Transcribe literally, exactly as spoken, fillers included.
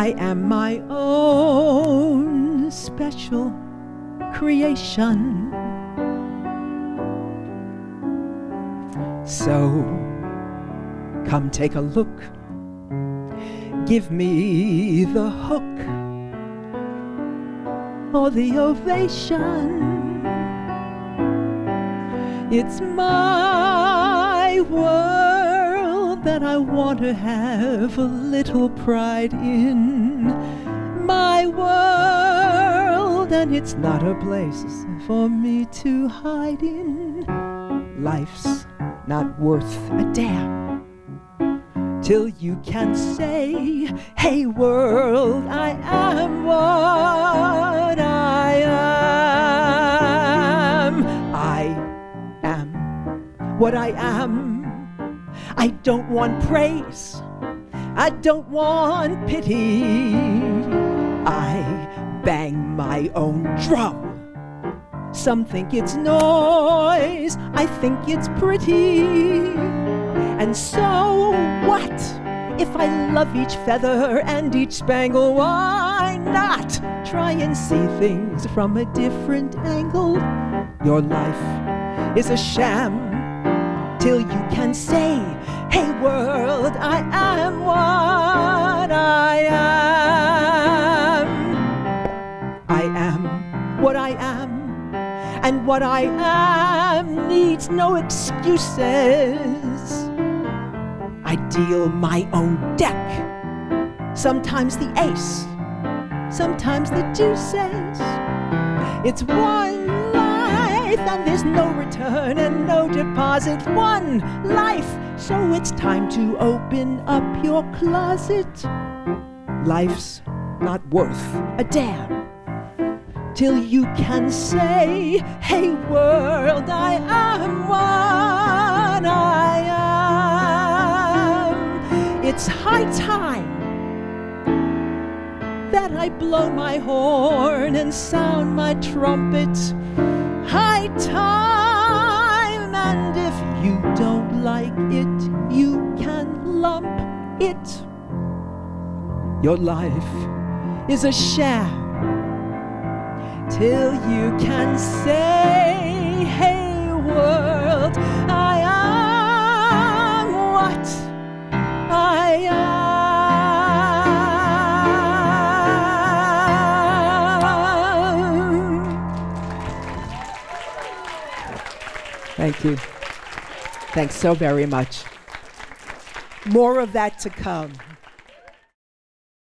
I am my own special creation. So, come take a look. Give me the hook or the ovation. It's my world that I want to have a little pride in. My world, and it's not a place for me to hide in. Life's not worth a damn till you can say, hey world, I am what I am. I am what I am. I don't want praise, I don't want pity. I bang my own drum. Some think it's noise, I think it's pretty. And so what if I love each feather and each spangle? Why not try and see things from a different angle? Your life is a sham till you can say, hey world, I am what I am. I am what I am. And what I am needs no excuses. I deal my own deck. Sometimes the ace, sometimes the deuces. It's one life and there's no return and no deposit. One life, so it's time to open up your closet. Life's not worth a damn till you can say, hey world, I am what I am. It's high time that I blow my horn and sound my trumpet. High time, and if you don't like it, you can lump it. Your life is a sham till you can say, hey world, I am what I am. Thank you. Thanks so very much. More of that to come.